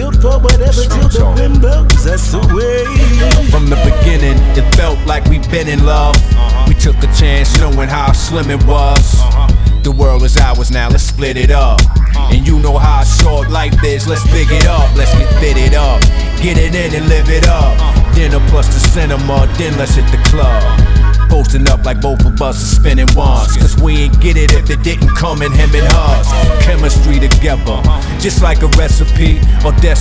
built for whatever till the wind blows us away. From the beginning, it felt like we've been in love. We took a chance knowing how slim it was. The world is ours now, let's split it up. And you know how short life is, let's big it up. Let's get fitted up, get it in and live it up. Dinner plus the cinema, then let's hit the club. Posting up like both of us are spinning ones. Cause we ain't get it if it didn't come in him and us. Chemistry together, just like a recipe or